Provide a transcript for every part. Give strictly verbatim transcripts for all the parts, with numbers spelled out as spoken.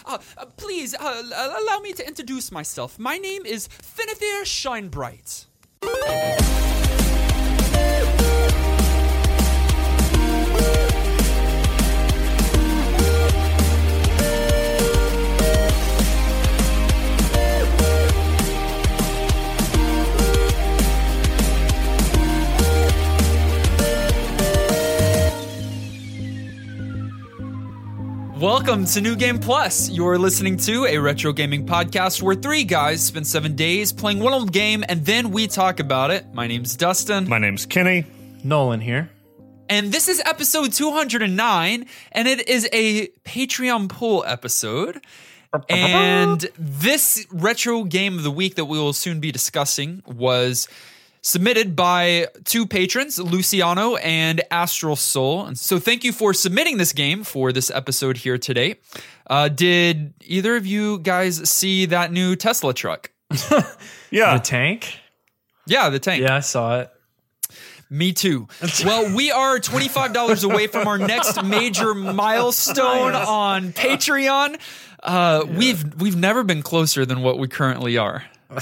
Uh, uh, please, uh, allow me to introduce myself. My name is Finithir Shinebright. Welcome to New Game Plus. You're listening to a retro gaming podcast where three guys spend seven days playing one old game and then we talk about it. My name's Dustin. My name's Kenny. Nolan here. And this is episode two hundred nine, and it is a Patreon poll episode. And this retro game of the week that we will soon be discussing was submitted by two patrons, Luciano and Astral Soul. And so thank you for submitting this game for this episode here today. Uh, did either of you guys see that new Tesla truck? Yeah. The tank? Yeah, the tank. Yeah, I saw it. Me too. Well, we are twenty-five dollars away from our next major milestone on Patreon. Uh, yeah. We've we've never been closer than what we currently are.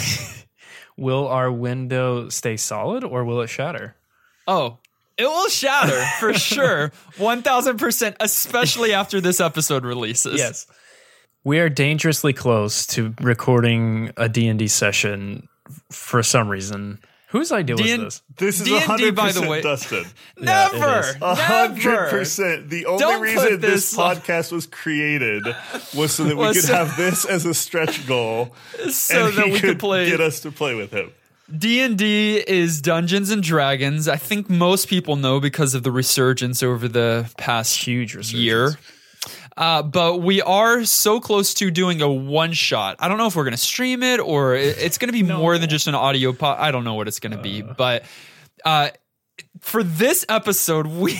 Will our window stay solid or will it shatter? Oh, it will shatter for sure. one thousand percent, especially after this episode releases. Yes. We are dangerously close to recording a D and D session for some reason. Whose idea D- was this? This is D and D, one hundred percent by the way. Dustin. Never. Yeah, one hundred percent. The only Don't reason put this, this on- podcast was created was so that we Was could so- have this as a stretch goal So and that he we could could play. get us to play with him. D and D is Dungeons and Dragons. I think most people know because of the resurgence over the past Huge resurgence. year. Uh, but we are so close to doing a one shot. I don't know if we're going to stream it or it, it's going to be No. more than just an audio pod. I don't know what it's going to be. But uh, for this episode, we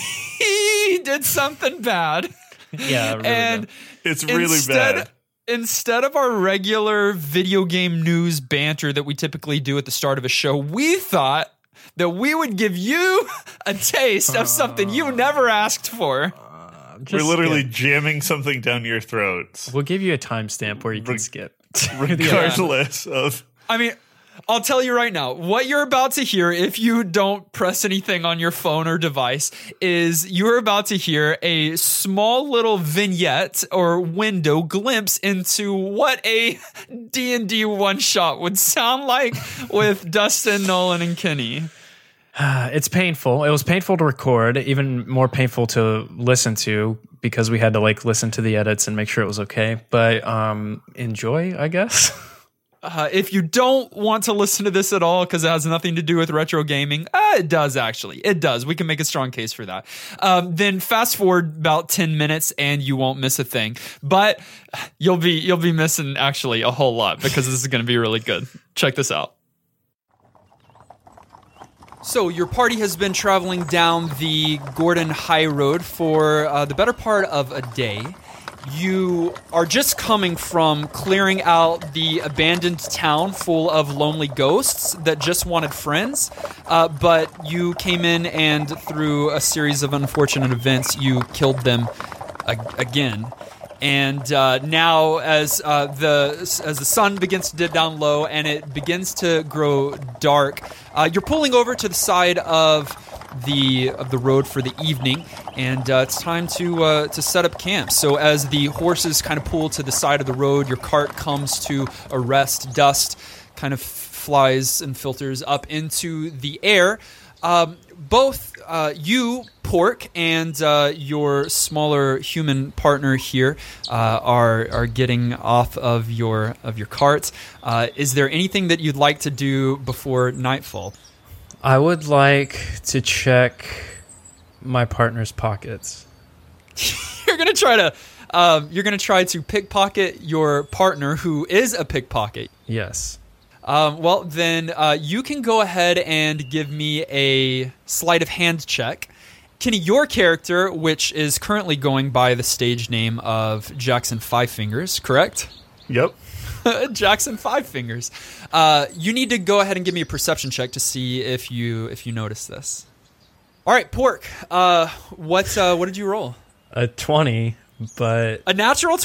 did something bad. Yeah, really and bad. It's really instead, bad. Instead of our regular video game news banter that we typically do at the start of a show, we thought that we would give you a taste of something you never asked for. We're Just literally skip. jamming something down your throats, We'll give you a timestamp where you can skip. regardless of. I mean, I'll tell you right now, what you're about to hear, if you don't press anything on your phone or device, is you're about to hear a small little vignette or window glimpse into what a D and D one-shot would sound like with Dustin, Nolan, and Kenny. It's painful. It was painful to record, even more painful to listen to because we had to like listen to the edits and make sure it was okay. But um, enjoy, I guess. Uh, if you don't want to listen to this at all because it has nothing to do with retro gaming, uh, it does actually. It does. We can make a strong case for that. Um, then fast forward about ten minutes and you won't miss a thing. But you'll be you'll be missing actually a whole lot because this is going to be really good. Check this out. So your party has been traveling down the Gordon High Road for uh, the better part of a day. You are just coming from clearing out the abandoned town full of lonely ghosts that just wanted friends, uh, but you came in and through a series of unfortunate events, you killed them ag- again. And uh, now, as uh, the as the sun begins to dip down low and it begins to grow dark, uh, you're pulling over to the side of the of the road for the evening, and uh, it's time to uh, to set up camp. So, as the horses kind of pull to the side of the road, your cart comes to a rest. Dust kind of flies and filters up into the air. Um, both uh, you, Pork, and uh, your smaller human partner here uh, are are getting off of your of your cart. Uh, is there anything that you'd like to do before nightfall? I would like to check my partner's pockets. You're gonna try to um, you're gonna try to pickpocket your partner, who is a pickpocket. Yes. Um, well, then uh, you can go ahead and give me a sleight of hand check. Kenny, your character, which is currently going by the stage name of Jackson Five Fingers, correct? Yep. Jackson Five Fingers. Uh, you need to go ahead and give me a perception check to see if you if you notice this. All right, Pork. Uh, what uh, what did you roll? A twenty, but A natural twenty?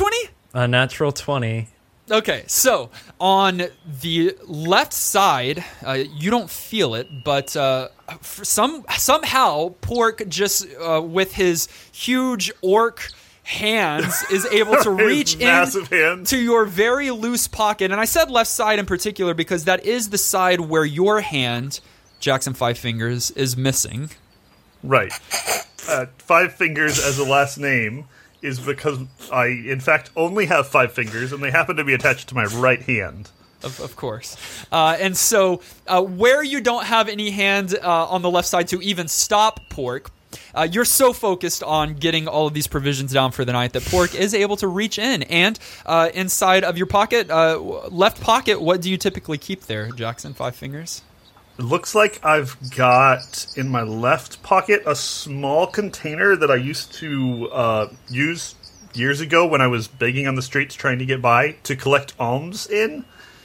A natural twenty. Okay, so on the left side, uh, you don't feel it, but uh, for some somehow Pork just uh, with his huge orc hands is able to reach in to your very loose pocket. And I said left side in particular because that is the side where your hand, Jackson Five Fingers, is missing. Right. Uh, Five Fingers as a last name is because I, in fact, only have five fingers, and they happen to be attached to my right hand. Of, of course. Uh, and so uh, where you don't have any hand uh, on the left side to even stop Pork, uh, you're so focused on getting all of these provisions down for the night that Pork is able to reach in. And uh, inside of your pocket, uh, left pocket, what do you typically keep there, Jackson Five Fingers? It looks like I've got in my left pocket a small container that I used to uh, use years ago when I was begging on the streets trying to get by to collect alms in.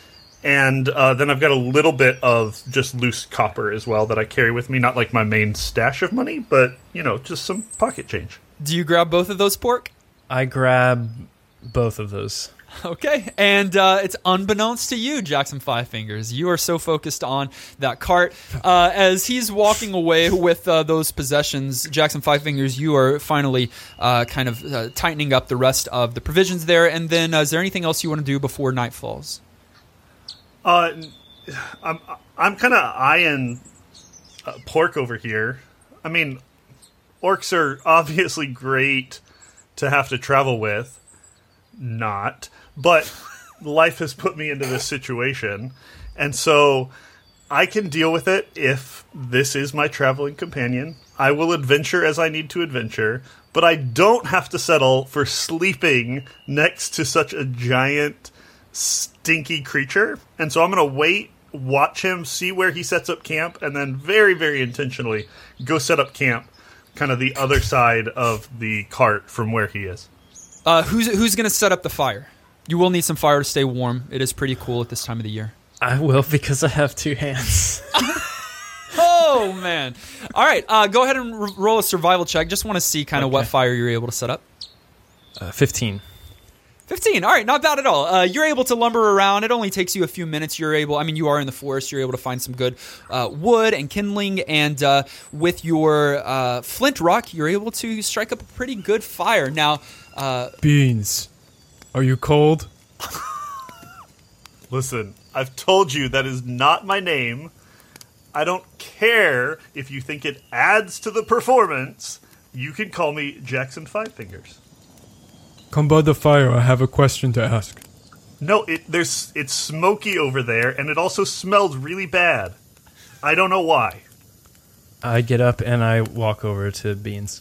And uh, then I've got a little bit of just loose copper as well that I carry with me. Not like my main stash of money, but, you know, just some pocket change. Do you grab both of those, Pork? I grab both of those. Okay, and uh, it's unbeknownst to you, Jackson Five Fingers. You are so focused on that cart. Uh, as he's walking away with uh, those possessions, Jackson Five Fingers, you are finally uh, kind of uh, tightening up the rest of the provisions there. And then uh, is there anything else you want to do before night falls? Uh, I'm, I'm kind of eyeing uh, Pork over here. I mean, orcs are obviously great to have to travel with. Not. But life has put me into this situation, and so I can deal with it if this is my traveling companion. I will adventure as I need to adventure, but I don't have to settle for sleeping next to such a giant, stinky creature. And so I'm going to wait, watch him, see where he sets up camp, and then very, very intentionally go set up camp kind of the other side of the cart from where he is. Uh, who's who's going to set up the fire? You will need some fire to stay warm. It is pretty cool at this time of the year. I will because I have two hands. Oh, man. All right, uh, go ahead and r- roll a survival check. Just want to see kind of Okay. what fire you're able to set up. Uh, Fifteen. fifteen. All right, not bad at all. Uh, you're able to lumber around. It only takes you a few minutes. You're able, I mean, you are in the forest. You're able to find some good uh, wood and kindling. And uh, with your uh, flint rock, you're able to strike up a pretty good fire. Now, uh, Beans, are you cold? Listen, I've told you that is not my name. I don't care if you think it adds to the performance. You can call me Jackson Five Fingers. Come by the fire, I have a question to ask. No, it there's it's smoky over there, and it also smells really bad. I don't know why. I get up and I walk over to Beans.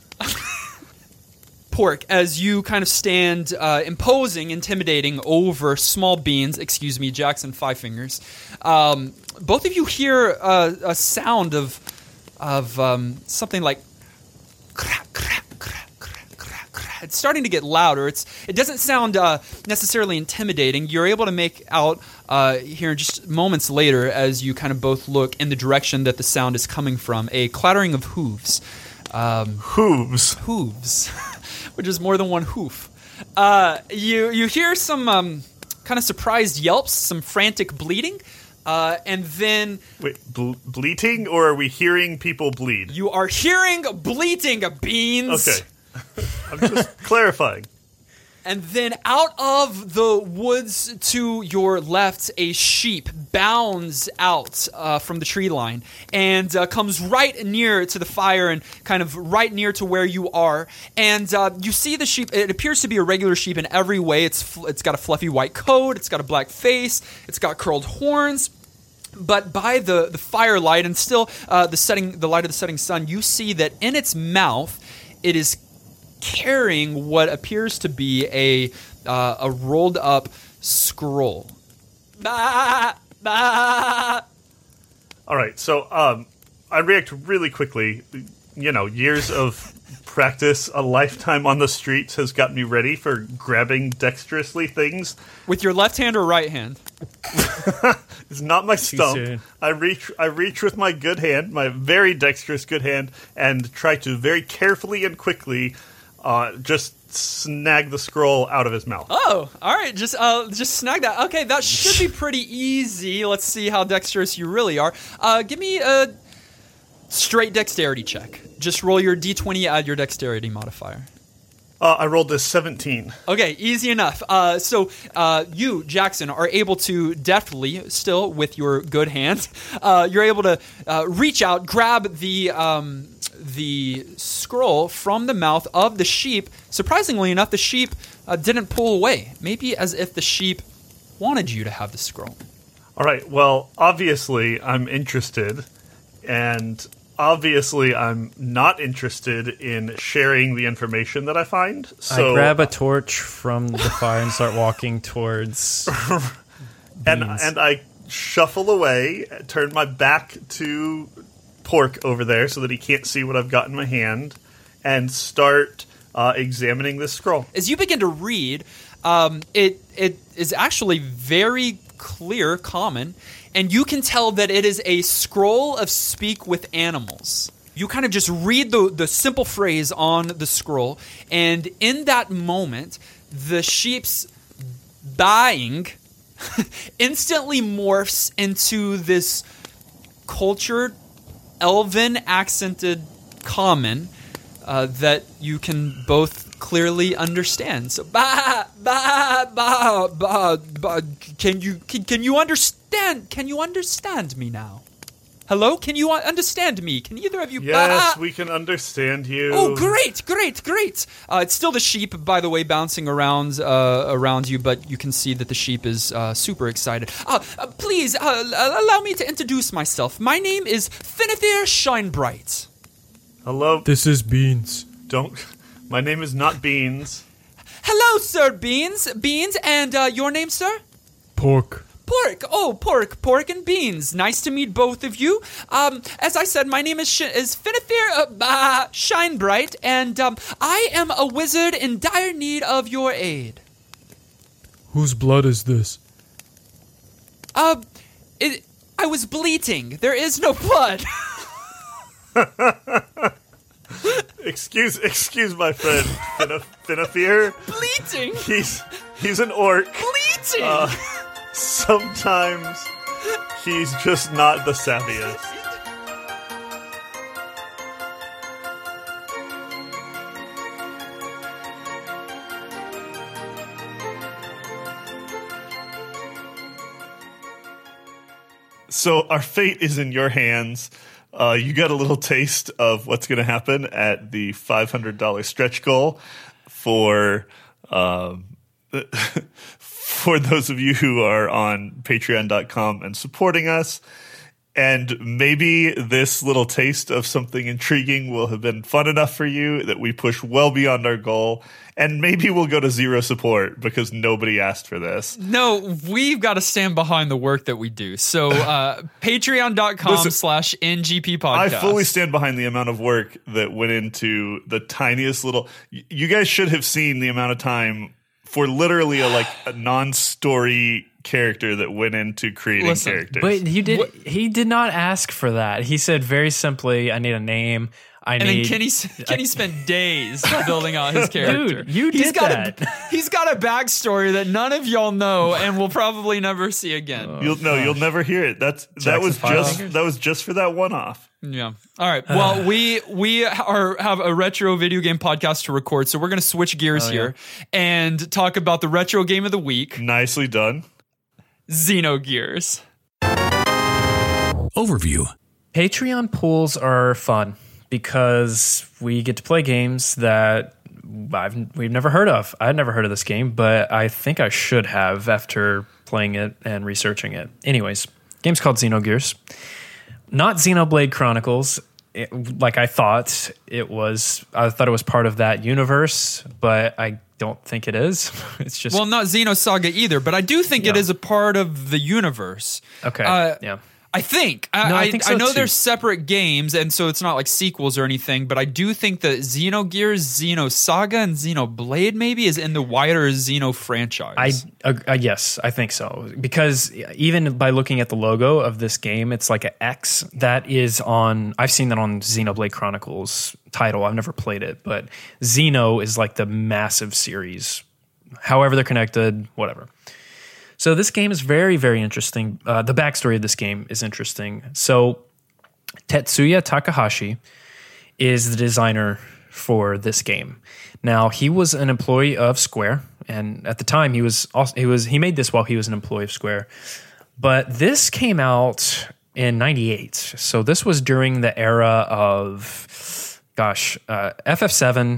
Pork, as you kind of stand uh, imposing, intimidating over small Beans, excuse me, Jackson Five Fingers, um, both of you hear uh, a sound of of um, something like crack, crack, crack, crack, crack, crack. It's starting to get louder. It's it doesn't sound uh, necessarily intimidating. You're able to make out uh, here just moments later as you kind of both look in the direction that the sound is coming from, a clattering of hooves. Um, Hooves. hooves, which is more than one hoof. Uh, you you hear some um, kind of surprised yelps, some frantic bleating, uh, and then Wait, ble- bleating, or are we hearing people bleed? you are hearing bleating, Beans. Okay. I'm just clarifying. And then out of the woods to your left, a sheep bounds out uh, from the tree line and uh, comes right near to the fire and kind of right near to where you are. And uh, you see the sheep. It appears to be a regular sheep in every way. It's fl- it's got a fluffy white coat. It's got a black face. It's got curled horns. But by the, the firelight and still uh, the setting, the light of the setting sun, you see that in its mouth, it is carrying what appears to be a uh, a rolled up scroll. Bah, bah. All right, so um, I react really quickly. You know, years of practice, a lifetime on the streets has gotten me ready for grabbing dexterously things. With your left hand or right hand? It's not my soon. stump. I reach I reach with my good hand, my very dexterous good hand, and try to very carefully and quickly uh, just snag the scroll out of his mouth. Oh, all right. Just uh, just snag that. Okay, that should be pretty easy. Let's see how dexterous you really are. Uh, give me a straight dexterity check. Just roll your d twenty, add your dexterity modifier. Uh, I rolled a seventeen. Okay, easy enough. Uh, so uh, you, Jackson, are able to deftly, still with your good hand, uh, you're able to uh, reach out, grab the um, the scroll from the mouth of the sheep. Surprisingly enough, the sheep uh, didn't pull away. Maybe as if the sheep wanted you to have the scroll. All right. Well, obviously, I'm interested, and obviously, I'm not interested in sharing the information that I find. So I grab a torch from the fire and start walking towards and Beans. and I shuffle away, turn my back to Pork over there so that he can't see what I've got in my hand, and start uh, examining this scroll. As you begin to read, um, it it is actually very clear, common, and you can tell that it is a scroll of speak with animals. You kind of just read the, the simple phrase on the scroll, and in that moment, the sheep's buying instantly morphs into this cultured, elven accented common uh, that you can both clearly understand. So, ba ba ba ba ba. Can you can, can you understand? Can you understand me now? Hello? Can you understand me? Can either of you? Yes, ba- we can understand you. Oh, great, great, great! Uh, it's still the sheep, by the way, bouncing around uh, around you, but you can see that the sheep is uh, super excited. Uh, uh, please uh, allow me to introduce myself. My name is Finithir Shinebright. Hello. This is Beans. Don't. My name is not Beans. Hello, Sir Beans. Beans, and uh, your name, sir? Pork. Pork. Oh, Pork. Pork and Beans. Nice to meet both of you. Um, as I said, my name is Sh- is Finithir uh, uh, Shinebright, and um, I am a wizard in dire need of your aid. Whose blood is this? Uh, it, I was bleating. There is no blood. Excuse, excuse my friend, Finithir. Bleating. He's he's an orc. Bleating. Uh, sometimes he's just not the savviest. So our fate is in your hands. Uh, you got a little taste of what's going to happen at the five hundred dollars stretch goal for um, for those of you who are on patreon dot com and supporting us. And maybe this little taste of something intriguing will have been fun enough for you that we push well beyond our goal. And maybe we'll go to zero support because nobody asked for this. No, we've got to stand behind the work that we do. So uh, patreon dot com slash N G P podcast. I fully stand behind the amount of work that went into the tiniest little... You guys should have seen the amount of time for literally a like a non-story character that went into creating Listen, characters. But you did. What- He did not ask for that. He said very simply, "I need a name. I And need." then Kenny, Kenny spent days building out his character. Dude, you he's did got that. A, he's got a backstory that none of y'all know and will probably never see again. You'll no, you'll never hear it. That's that Jackson was Five just Fingers? that was just for that one off. Yeah. All right. Well, we we are have a retro video game podcast to record, so we're going to switch gears Oh, yeah. here and talk about the retro game of the week, Nicely done. Xenogears. Overview. Patreon pools are fun because we get to play games that I've we've never heard of. I'd never heard of this game, but I think I should have after playing it and researching it. Anyways, game's called Xenogears. Not Xenoblade Chronicles, it, like I thought it was. I thought it was part of that universe, but I don't think it is. It's just... Well, not Xenosaga either, but I do think it Yeah. is a part of the universe. Okay, Uh, yeah. I think. I, No, I I, think so I know too. they're separate games, and so it's not like sequels or anything, but I do think that Xenogears, Xenosaga, and Xenoblade maybe is in the wider Xeno franchise. I uh, uh, yes, I think so. Because even by looking at the logo of this game, it's like an X that is on. I've seen that on Xenoblade Chronicles title. I've never played it, but Xeno is like the massive series. However, they're connected, whatever. So this game is very, very interesting. Uh, the backstory of this game is interesting. So Tetsuya Takahashi is the designer for this game. Now, he was an employee of Square, and at the time he was also, he was he made this while he was an employee of Square. But this came out in ninety-eight. So this was during the era of gosh, uh, F F seven,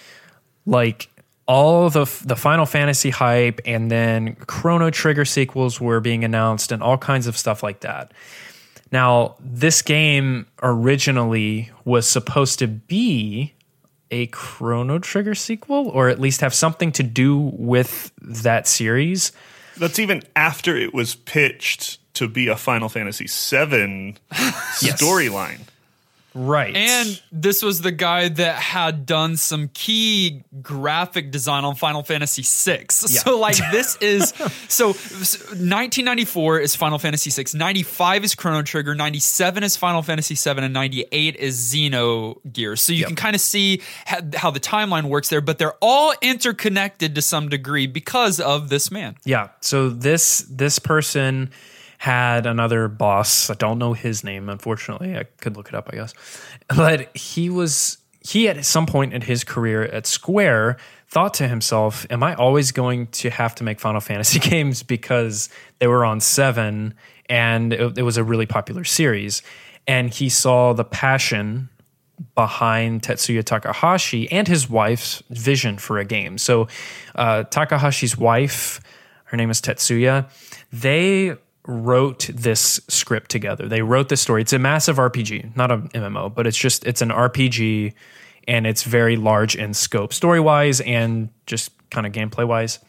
like all the the Final Fantasy hype, and then Chrono Trigger sequels were being announced and all kinds of stuff like that. Now, this game originally was supposed to be a Chrono Trigger sequel, or at least have something to do with that series. That's even after it was pitched to be a Final Fantasy seven storyline. Right. And this was the guy that had done some key graphic design on Final Fantasy six. Yeah. So like this is so nineteen ninety-four is Final Fantasy six, ninety-five is Chrono Trigger, ninety-seven is Final Fantasy seven, and ninety-eight is Xenogears. So you Yep. can kind of see how, how the timeline works there, but they're all interconnected to some degree because of this man. Yeah. So this this person had another boss. I don't know his name, unfortunately. I could look it up, I guess. But he was he at some point in his career at Square thought to himself, am I always going to have to make Final Fantasy games because they were on seven and it, it was a really popular series? And he saw the passion behind Tetsuya Takahashi and his wife's vision for a game. So uh, Takahashi's wife, her name is Tetsuya, they wrote this script together. They wrote this story. It's a massive R P G, not an M M O, but it's just, it's an R P G, and it's very large in scope, story-wise and just kind of gameplay-wise.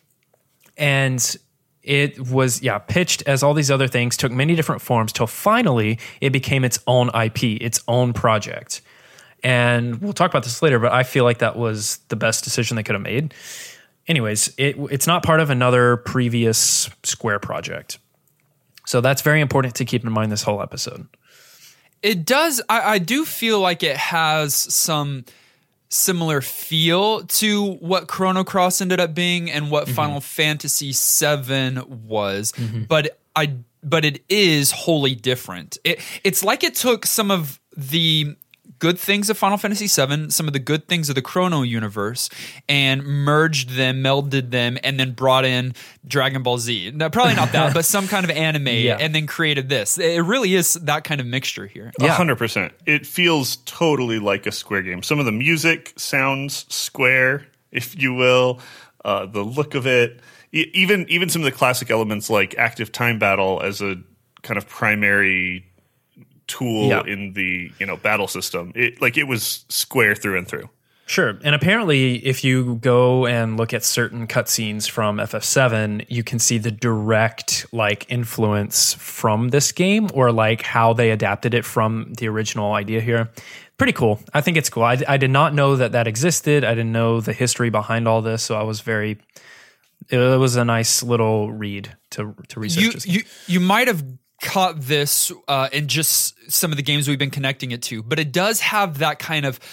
And it was, yeah, pitched as all these other things, took many different forms till finally it became its own I P, its own project. And we'll talk about this later, but I feel like that was the best decision they could have made. Anyways, it, it's not part of another previous Square project. So that's very important to keep in mind this whole episode. It does. I, I do feel like it has some similar feel to what Chrono Cross ended up being and what mm-hmm. Final Fantasy seven was, mm-hmm. but I but it is wholly different. It it's like it took some of the good things of Final Fantasy seven, some of the good things of the Chrono universe, and merged them, melded them, and then brought in Dragon Ball Z. No, probably not that, but some kind of anime, yeah. and then created this. It really is that kind of mixture here. A hundred percent. It feels totally like a Square game. Some of the music sounds Square, if you will. Uh, the look of it, e- even even some of the classic elements like active time battle as a kind of primary tool yeah. in the you know battle system. It like it was Square through and through. Sure. And apparently if you go and look at certain cutscenes from F F seven, you can see the direct like influence from this game, or like how they adapted it from the original idea here. Pretty cool. I think it's cool. I, I did not know that that existed. I didn't know the history behind all this, so I was very it was a nice little read to to research you, this game. You you might have caught this uh, in just some of the games we've been connecting it to, but it does have that kind of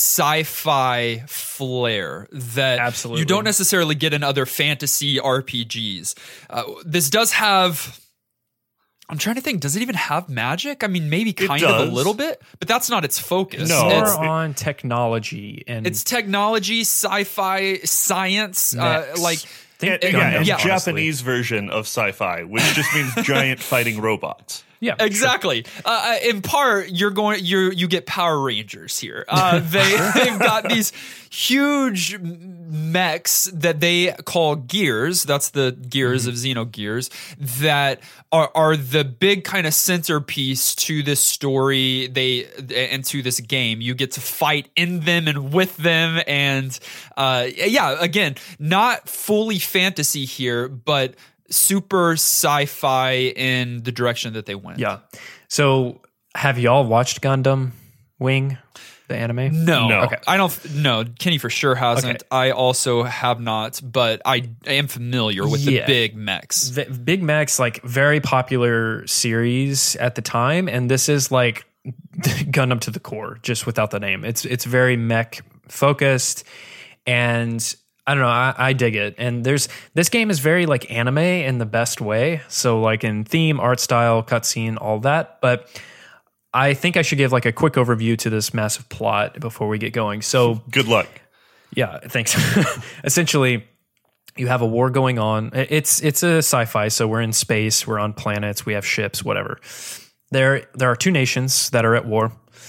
sci-fi flair that Absolutely. you don't necessarily get in other fantasy R P Gs. Uh, this does have, I'm trying to think, does it even have magic? I mean, maybe kind of a little bit, but that's not its focus. No. More It's, on technology and it's technology, sci-fi, science, uh, like And, Gundam, yeah, and yeah. Japanese version of sci-fi, which just means giant fighting robots. Yeah, exactly. Uh, in part, you're going. You you get Power Rangers here. Uh, they they've got these huge mechs that they call gears. That's the gears mm-hmm. of Xenogears that are are the big kind of centerpiece to this story. They and to this game. You get to fight in them and with them, and uh, yeah, again, not fully fantasy here, but super sci-fi in the direction that they went. Yeah. So have y'all watched Gundam Wing, the anime? No, No. okay. I don't. No, Kenny for sure hasn't. Okay. I also have not, but I, I am familiar with Yeah. the big mechs. The Big Mac's like very popular series at the time, and this is like Gundam to the core, just without the name. It's it's very mech focused, and I don't know, I, I dig it. And there's this game is very like anime in the best way. So like in theme, art style, cutscene, all that. But I think I should give like a quick overview to this massive plot before we get going. So Good luck. yeah, thanks. Essentially, you have a war going on. It's it's a sci-fi, so we're in space, we're on planets, we have ships, whatever. There there are two nations that are at war,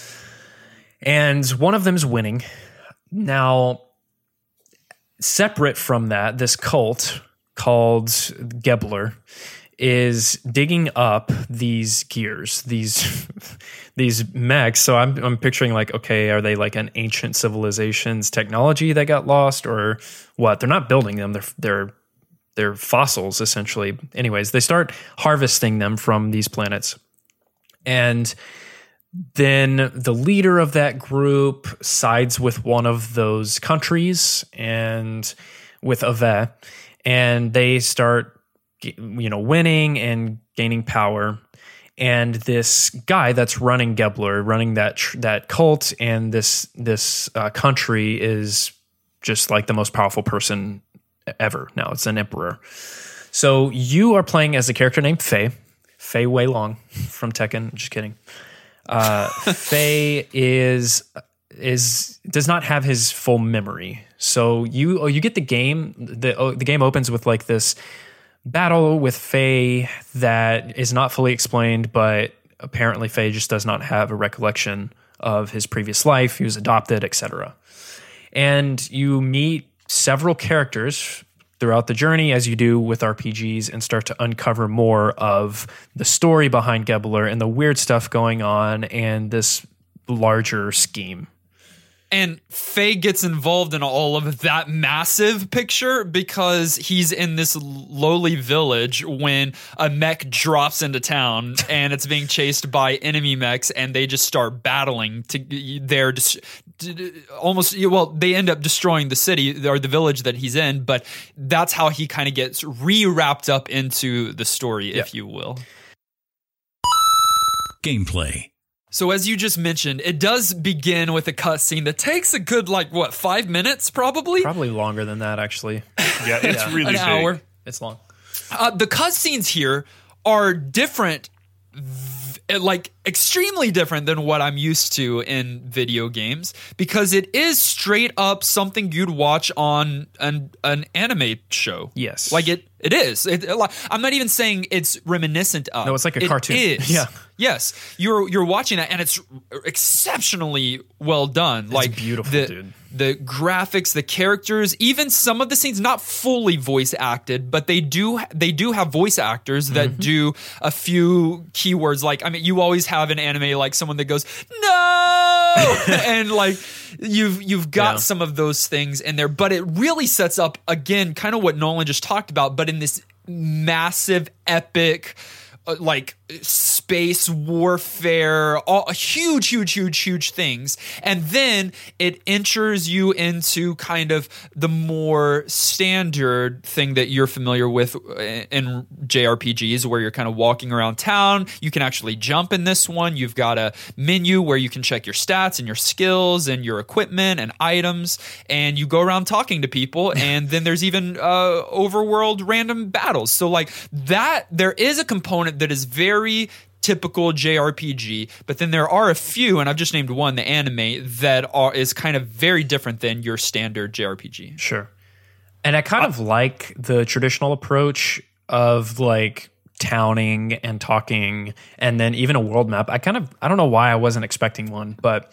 and one of them is winning. Now, separate from that, this cult called Gebler is digging up these gears, these these mechs. So I'm I'm picturing like, okay, are they like an ancient civilization's technology that got lost, or what? They're not building them. They're they're they're fossils essentially. Anyways, they start harvesting them from these planets, and then the leader of that group sides with one of those countries and with Ave, and they start, you know, winning and gaining power. And this guy that's running Gebler, running that tr- that cult, and this this uh, country is just like the most powerful person ever. Now it's an emperor. So you are playing as a character named Fei, Fei Wei Long from Tekken. Just kidding. Uh, Fei is is does not have his full memory. So you oh, you get the game. The oh, the game opens with like this battle with Fei that is not fully explained, but apparently Fei just does not have a recollection of his previous life. He was adopted, et cetera. And you meet several characters throughout the journey, as you do with R P Gs, and start to uncover more of the story behind Gebler and the weird stuff going on and this larger scheme. And Faye gets involved in all of that massive picture because he's in this lowly village when a mech drops into town and it's being chased by enemy mechs, and they just start battling to they're just almost well they end up destroying the city or the village that he's in, but that's how he kind of gets re-wrapped up into the story, if you will. Gameplay. So as you just mentioned, it does begin with a cutscene that takes a good, like, what, five minutes probably? Probably longer than that, actually. Yeah, it's Yeah. really An big. hour. It's long. Uh, the cutscenes here are different, v- like extremely different than what I'm used to in video games, because it is straight up something you'd watch on an, an anime show. Yes. Like it, it is. It, it- like, I'm not even saying it's reminiscent of. No, it's like a It cartoon. is. Yeah. Yes. You're you're watching that, and it's exceptionally well done. like beautiful, the, dude. The graphics, the characters, even some of the scenes not fully voice acted, but they do they do have voice actors that Mm-hmm. do a few keywords. Like, I mean, you always have an anime like someone that goes no, and like you've you've got Yeah. some of those things in there, but it really sets up again kind of what Nolan just talked about, but in this massive epic. Uh, like space warfare, all huge, huge, huge, huge things. And then it enters you into kind of the more standard thing that you're familiar with in J R P Gs, where you're kind of walking around town. You can actually jump in this one. You've got a menu where you can check your stats and your skills and your equipment and items, and you go around talking to people. And then there's even uh, overworld random battles. So like that, there is a component that is very typical J R P G, but then there are a few, and I've just named one, the anime, that are is kind of very different than your standard J R P G. Sure. And I kind of like the traditional approach of like towning and talking, and then even a world map. I kind of, I don't know why I wasn't expecting one, but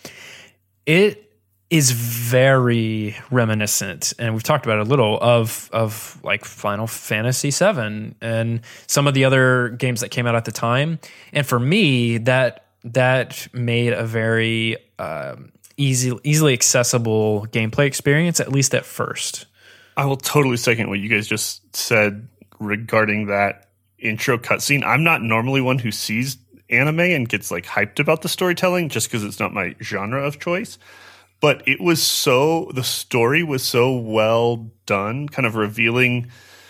it is very reminiscent, and we've talked about it a little, of of like Final Fantasy seven and some of the other games that came out at the time. And for me, that that made a very um, easy, easily accessible gameplay experience, at least at first. I will totally second what you guys just said. regarding that intro cutscene. I'm not normally one who sees anime and gets like hyped about the storytelling just because it's not my genre of choice. But it was so, the story was so well done, kind of revealing,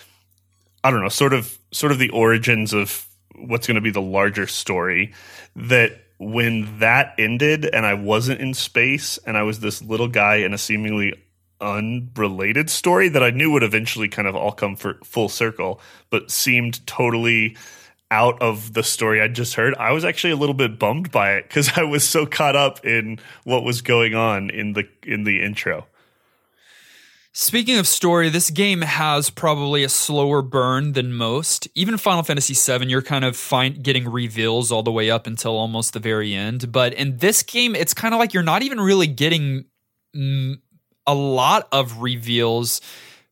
I don't know, sort of sort of the origins of what's going to be the larger story, that when that ended and I wasn't in space and I was this little guy in a seemingly unrelated story that I knew would eventually kind of all come for full circle, but seemed totally out of the story I just heard, I was actually a little bit bummed by it because I was so caught up in what was going on in the in the intro. Speaking of story, this game has probably a slower burn than most. Even Final Fantasy seven, you're kind of find, getting reveals all the way up until almost the very end. But in this game, it's kind of like you're not even really getting mm, a lot of reveals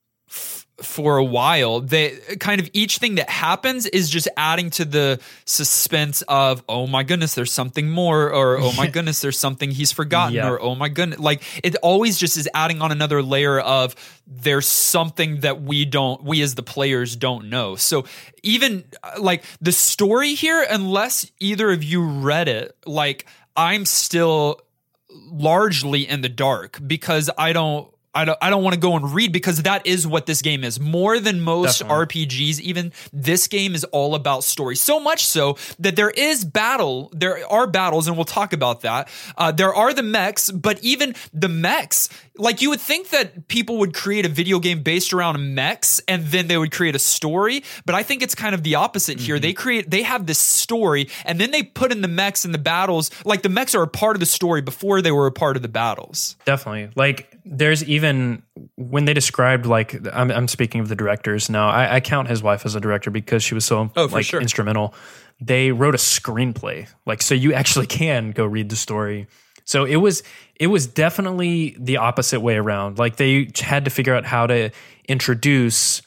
for a while. They kind of each thing that happens is just adding to the suspense of, oh my goodness, there's something more, or oh my goodness, there's something he's forgotten, yeah. or oh my goodness, like it always just is adding on another layer of there's something that we don't, we as the players don't know. So even like the story here, unless either of you read it, like I'm still largely in the dark because I don't I don't, I don't want to go and read, because that is what this game is. More than most Definitely. R P Gs, even this game is all about story. So much so that there is battle. There are battles, and we'll talk about that. Uh, there are the mechs, but even the mechs, like you would think that people would create a video game based around mechs and then they would create a story. But I think it's kind of the opposite mm-hmm. here. They create, they have this story, and then they put in the mechs and the battles. Like the mechs are a part of the story before they were a part of the battles. Definitely. Like there's even when they described, like I'm, I'm speaking of the directors now. I, I count his wife as a director because she was so oh, for like sure. instrumental. They wrote a screenplay, like so you actually can go read the story. So it was it was definitely the opposite way around. Like they had to figure out how to introduce,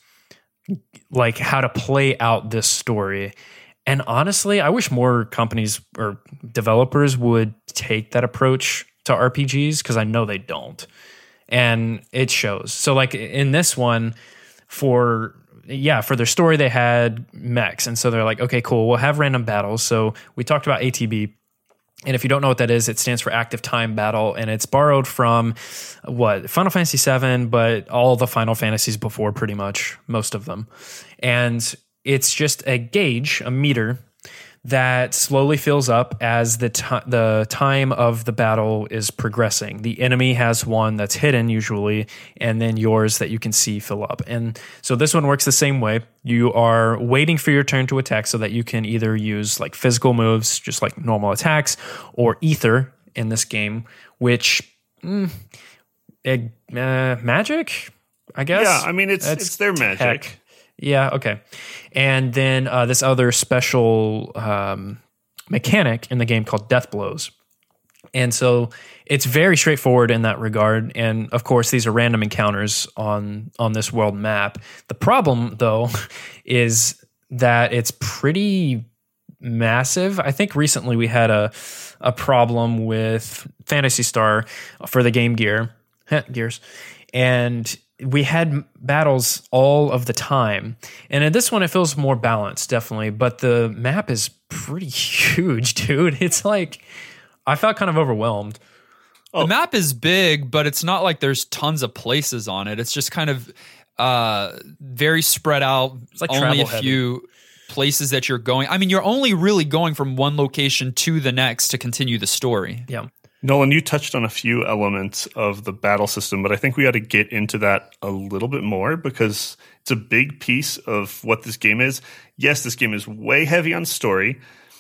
like how to play out this story. And honestly, I wish more companies or developers would take that approach to R P Gs, because I know they don't. And it shows. So like in this one, for yeah, for their story, they had mechs. And so they're like, okay, cool, we'll have random battles. So we talked about A T B. And if you don't know what that is, it stands for Active Time Battle. And it's borrowed from what? Final Fantasy seven, but all the Final Fantasies before, pretty much, most of them. And it's just a gauge, a meter, that slowly fills up as the t- the time of the battle is progressing. The enemy has one that's hidden usually, and then yours that you can see fill up. And so this one works the same way. You are waiting for your turn to attack so that you can either use like physical moves, just like normal attacks, or ether in this game, which mm, it, uh, magic, I guess. Yeah, I mean it's That's it's their magic. Tech. Yeah, okay. And then uh, this other special um, mechanic in the game called Death Blows. And so it's very straightforward in that regard. And of course, these are random encounters on, on this world map. The problem, though, is that it's pretty massive. I think recently we had a, a problem with Phantasy Star for the Game Gear. Gears. And we had battles all of the time. And in this one, it feels more balanced, definitely. But the map is pretty huge, dude. It's like, I felt kind of overwhelmed. The map is big, but it's not like there's tons of places on it. It's just kind of uh, very spread out. It's like only a travel few heavy. Places that you're going. I mean, you're only really going from one location to the next to continue the story. Yeah. Nolan, you touched on a few elements of the battle system, but I think we ought to get into that a little bit more because it's a big piece of what this game is. Yes, this game is way heavy on story,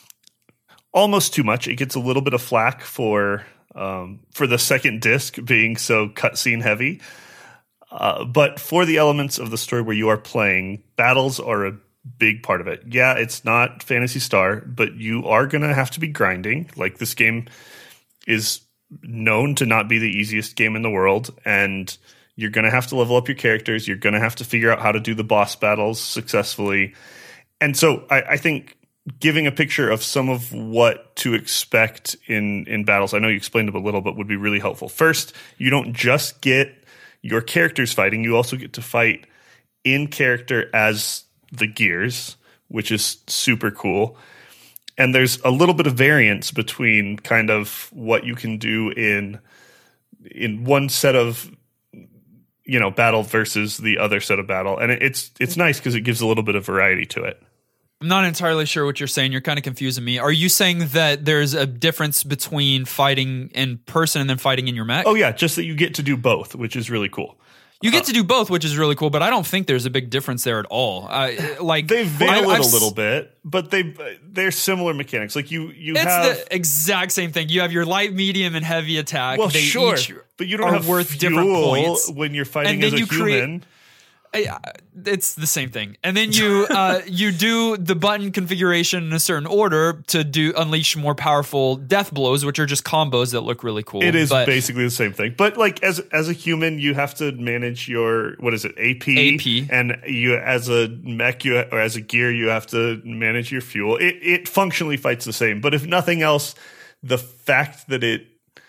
almost too much. It gets a little bit of flack for um, for the second disc being so cutscene heavy. Uh, but for the elements of the story where you are playing, battles are a big part of it. Yeah, it's not Phantasy Star, but you are going to have to be grinding. Like this game is known to not be the easiest game in the world, and you're going to have to level up your characters. You're going to have to figure out how to do the boss battles successfully. And so I, I think giving a picture of some of what to expect in, in battles, I know you explained it a little, but would be really helpful. First, you don't just get your characters fighting. You also get to fight in character as the gears, which is super cool. And there's a little bit of variance between kind of what you can do in in one set of, you know, battle versus the other set of battle. And it's it's nice because it gives a little bit of variety to it. I'm not entirely sure what you're saying. You're kind of confusing me. Are you saying that there's a difference between fighting in person and then fighting in your mech? Oh, yeah, just that you get to do both, which is really cool. You get to do both, which is really cool, but I don't think there's a big difference there at all. Uh, like they veil I, it I've a little bit, but they they're similar mechanics. Like you, you it's have the exact same thing. You have your light, medium, and heavy attack. Well, they sure, each but you don't are have worth fuel different points when you're fighting and then as a you human. Create, Uh, it's the same thing, and then you uh, you do the button configuration in a certain order to do unleash more powerful death blows, which are just combos that look really cool. It is but basically the same thing, but like as as a human, you have to manage your what is it A P, A P. and you as a mech, you or as a gear, you have to manage your fuel. It it functionally fights the same, but if nothing else, the fact that it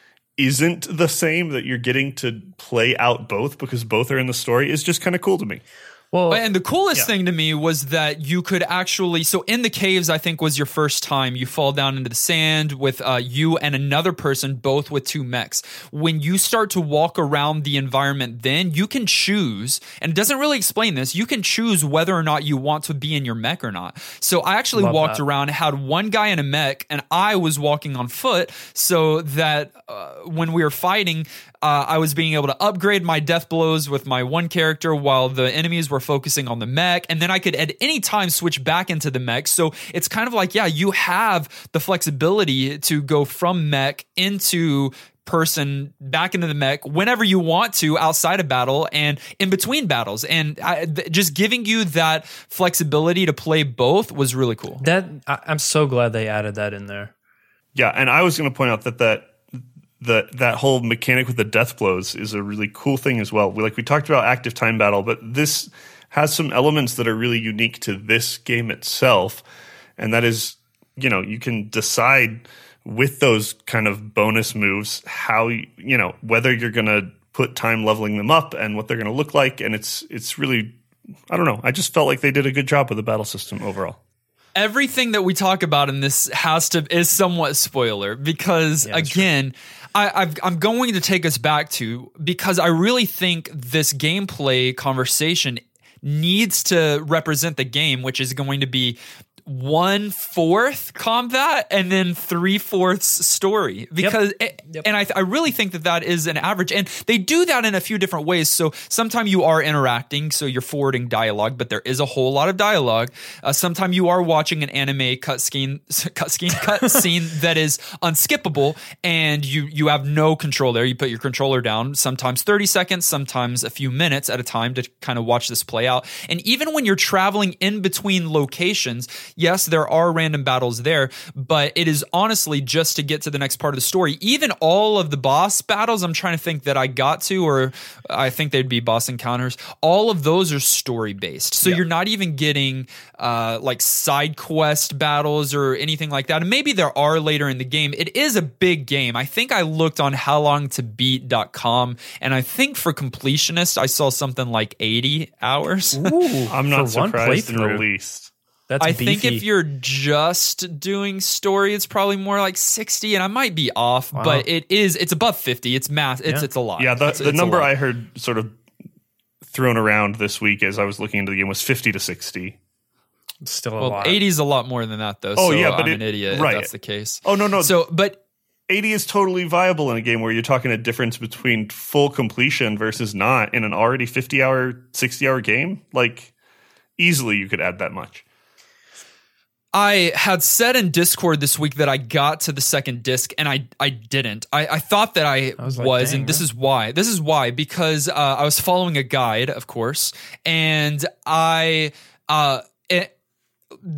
isn't the same, that you're getting to play out both because both are in the story, is just kind of cool to me. Well, and the coolest yeah. thing to me was that you could actually, so in the caves, I think was your first time you fall down into the sand with uh, you and another person, both with two mechs. When you start to walk around the environment, then you can choose, and it doesn't really explain this, you can choose whether or not you want to be in your mech or not. So I actually Love walked that. around, had one guy in a mech, and I was walking on foot so that uh, when we were fighting, Uh, I was being able to upgrade my death blows with my one character while the enemies were focusing on the mech. And then I could at any time switch back into the mech. So it's kind of like, yeah, you have the flexibility to go from mech into person back into the mech whenever you want to outside of battle and in between battles. And I, th- just giving you that flexibility to play both was really cool. that I, I'm so glad they added that in there. Yeah, and I was going to point out that that the that whole mechanic with the death blows is a really cool thing as well. We, like we talked about active time battle, but this has some elements that are really unique to this game itself, and that is, you know, you can decide with those kind of bonus moves how you, you know, whether you're going to put time leveling them up and what they're going to look like, and it's it's really, I don't know, I just felt like they did a good job with the battle system overall. Everything that we talk about in this has to is somewhat spoiler because Yeah, that's again, I, I've, I'm going to take us back to because I really think this gameplay conversation needs to represent the game, which is going to be one fourth combat and then three fourths story because Yep. it, Yep. and I, I really think that that is an average, and they do that in a few different ways. So sometimes you are interacting, so you're forwarding dialogue, but there is a whole lot of dialogue. Uh, sometimes you are watching an anime cut scene, cut scene, cut scene that is unskippable, and you you have no control there. You put your controller down. Sometimes thirty seconds, sometimes a few minutes at a time to kind of watch this play out. And even when you're traveling in between locations, yes, there are random battles there, but it is honestly just to get to the next part of the story. Even all of the boss battles, I'm trying to think that I got to, or I think they'd be boss encounters. All of those are story based. So Yeah. you're not even getting uh, like side quest battles or anything like that. And maybe there are later in the game. It is a big game. I think I looked on how long to beat dot com, and I think for completionists, I saw something like eighty hours. Ooh, I'm not for one surprised in the playthrough. least. That's I beefy. think if you're just doing story, it's probably more like sixty, and I might be off, Wow. but it is it's above fifty. It's math. It's Yeah. it's a lot. Yeah, the, It's- the it's a number lot. I heard sort of thrown around this week as I was looking into the game was fifty to sixty. It's still a well, lot. eighty is a lot more than that, though. Oh, so yeah, but I'm it- an idiot right. if that's the case. Oh, no, no. So, but eighty is totally viable in a game where you're talking a difference between full completion versus not in an already fifty hour, sixty hour game. Like, easily you could add that much. I had said in Discord this week that I got to the second disc, and I I didn't. I, I thought that I, I was, was like, dang, and this man. is why. This is why because uh, I was following a guide, of course, and I uh it, the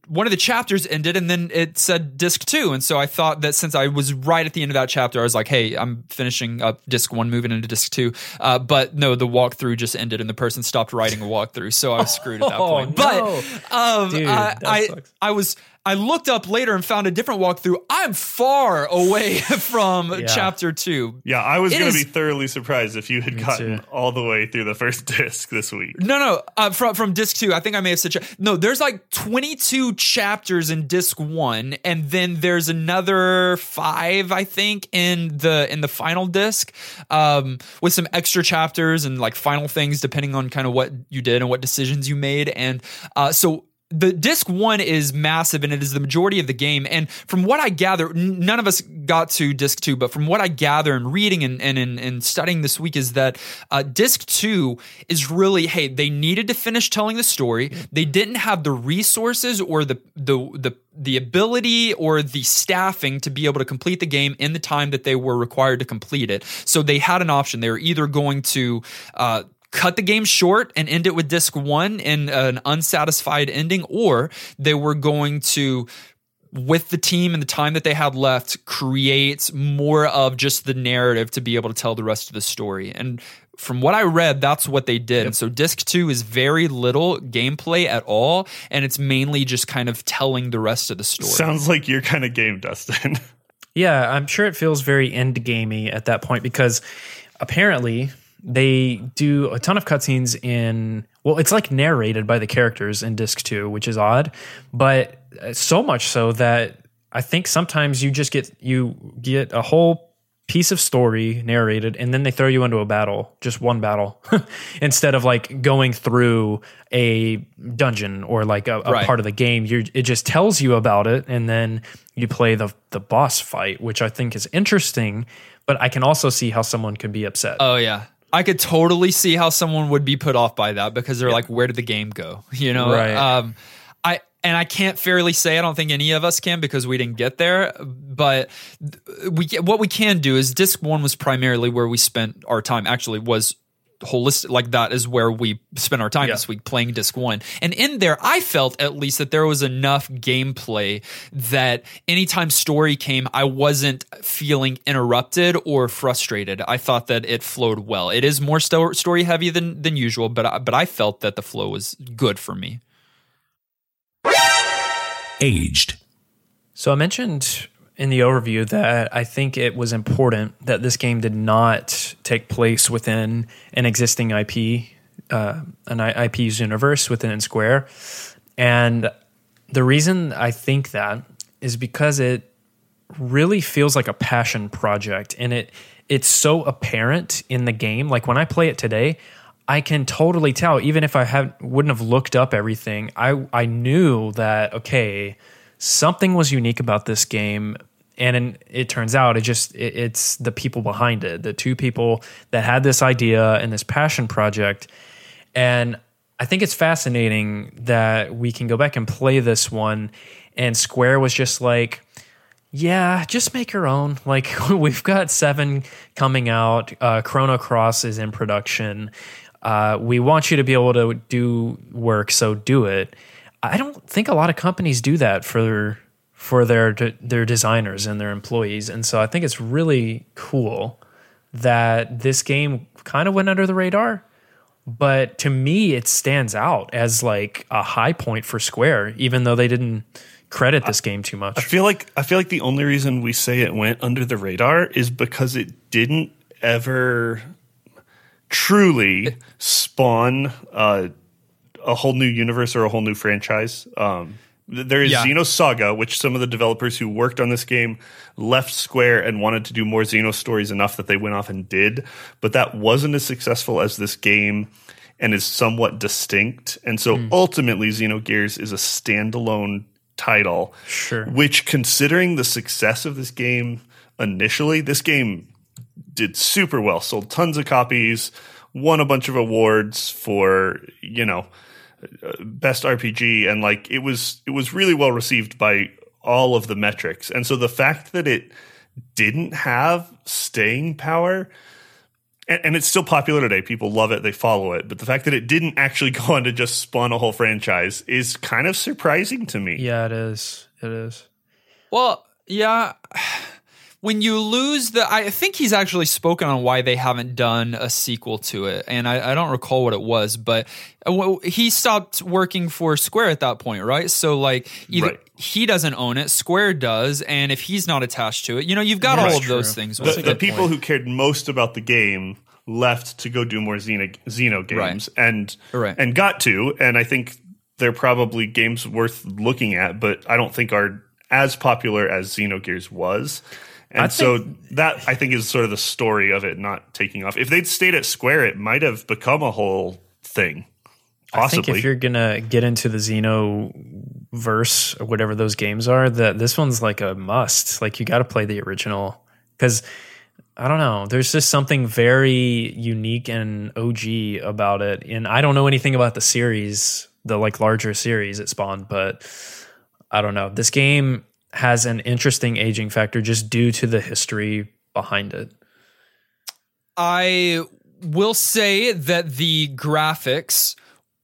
one of the chapters ended and then it said disc two. And so I thought that since I was right at the end of that chapter, I was like, hey, I'm finishing up disc one, moving into disc two. Uh, but no, the walkthrough just ended and the person stopped writing a walkthrough. So I was screwed at that Oh, point. no. But um, Dude, I, that I, sucks. I was... I looked up later and found a different walkthrough. I'm far away from Yeah. chapter two. Yeah, I was It going to is- be thoroughly surprised if you had gotten too. all the way through the first disc this week. No, no, uh, from from disc two. I think I may have said cha- no. There's like twenty-two chapters in disc one, and then there's another five, I think, in the in the final disc, um, with some extra chapters and like final things depending on kind of what you did and what decisions you made, and uh, so. The disc one is massive and it is the majority of the game. And from what I gather, n- none of us got to disc two, but from what I gather and reading and, and, and, and studying this week is that uh, disc two is really, hey, they needed to finish telling the story. They didn't have the resources or the, the, the, the ability or the staffing to be able to complete the game in the time that they were required to complete it. So they had an option. They were either going to, uh, cut the game short and end it with disc one in an unsatisfied ending, or they were going to, with the team and the time that they had left, create more of just the narrative to be able to tell the rest of the story. And from what I read, that's what they did. Yep. And so disc two is very little gameplay at all, and it's mainly just kind of telling the rest of the story. Sounds like your kind of game, Dustin. Yeah, I'm sure it feels very end gamey at that point because apparently they do a ton of cutscenes in, well, it's like narrated by the characters in disc two, which is odd, but so much so that I think sometimes you just get, you get a whole piece of story narrated and then they throw you into a battle, just one battle, instead of like going through a dungeon or like a, a right. part of the game. You're, it just tells you about it and then you play the the boss fight, which I think is interesting, but I can also see how someone could be upset. Oh, yeah. I could totally see how someone would be put off by that because they're yeah. like, where did the game go? You know? Right. Um, I and I can't fairly say, I don't think any of us can because we didn't get there, but we what we can do is disc one was primarily where we spent our time, actually was holistic, like that is where we spent our time yeah. this week playing disc one. And in there, I felt at least that there was enough gameplay that anytime story came, I wasn't feeling interrupted or frustrated. I thought that it flowed well. It is more sto- story heavy than, than usual, but I, but I felt that the flow was good for me. Aged. So I mentioned in the overview that I think it was important that this game did not take place within an existing I P, uh, an I P's universe within Square. And the reason I think that is because it really feels like a passion project, and it it's so apparent in the game. Like when I play it today, I can totally tell, even if I have, wouldn't have looked up everything, I, I knew that, okay, something was unique about this game. And in, it turns out it just it, it's the people behind it, the two people that had this idea and this passion project. And I think it's fascinating that we can go back and play this one, and Square was just like, yeah, just make your own. Like, we've got seven coming out. Uh, Chrono Cross is in production. Uh, we want you to be able to do work, so do it. I don't think a lot of companies do that for for their their designers and their employees, and so I think it's really cool that this game kind of went under the radar. But to me, it stands out as like a high point for Square, even though they didn't credit this game too much. I feel like I feel like the only reason we say it went under the radar is because it didn't ever truly spawn uh, a whole new universe or a whole new franchise. Um, there is yeah. Xenosaga, which some of the developers who worked on this game left Square and wanted to do more Xeno stories enough that they went off and did. But that wasn't as successful as this game and is somewhat distinct. And so mm. ultimately, Xenogears is a standalone title. Sure. Which, considering the success of this game initially, this game did super well, sold tons of copies, won a bunch of awards for, you know, best R P G, and like it was it was really well received by all of the metrics. And so the fact that it didn't have staying power and, and it's still popular today. People love it. They follow it. But the fact that it didn't actually go on to just spawn a whole franchise is kind of surprising to me. Yeah, it is. It is. Well, yeah. When you lose the, I think he's actually spoken on why they haven't done a sequel to it, and I, I don't recall what it was, but he stopped working for Square at that point, right? So like, either right. he doesn't own it, Square does, and if he's not attached to it, you know, you've got That's all of true. those things. That's The, a the good people point. who cared most about the game left to go do more Xeno, Xeno games, Right. and Right. and got to, and I think they're probably games worth looking at, but I don't think are as popular as Xenogears was. And I so think- that, I think, is sort of the story of it not taking off. If they'd stayed at Square, it might have become a whole thing. Possibly. I think if you're gonna get into the Xenoverse or whatever those games are, that this one's like a must. Like you got to play the original because I don't know. There's just something very unique and O G about it. And I don't know anything about the series, the like larger series it spawned, but I don't know. This game has an interesting aging factor just due to the history behind it. I will say that the graphics,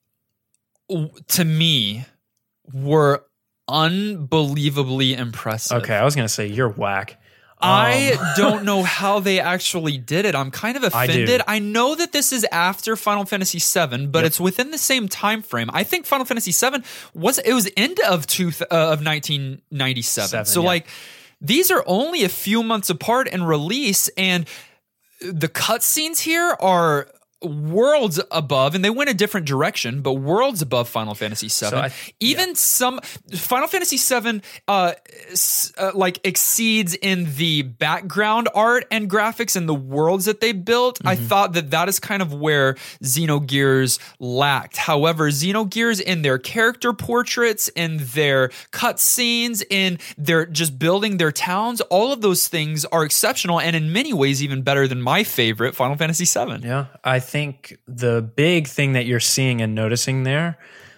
w- to me, were unbelievably impressive. Okay, I was gonna say you're whack. I Um, don't know how they actually did it. I'm kind of I do. offended. I, know that this is after Final Fantasy seven, but it's within the same time frame. I think Final Fantasy seven was it was end of two uh, of nineteen ninety-seven. Seven, so yeah. like these are only a few months apart in release, and the cutscenes here are worlds above, and they went a different direction, but worlds above Final Fantasy seven. So I- Even some Final Fantasy seven uh, s- uh like exceeds in the background art and graphics and the worlds that they built. I thought that that is kind of where Xenogears lacked. However, Xenogears in their character portraits, in their cutscenes, in their just building their towns, all of those things are exceptional and in many ways even better than my favorite Final Fantasy seven. Yeah, I think the big thing that you're seeing and noticing there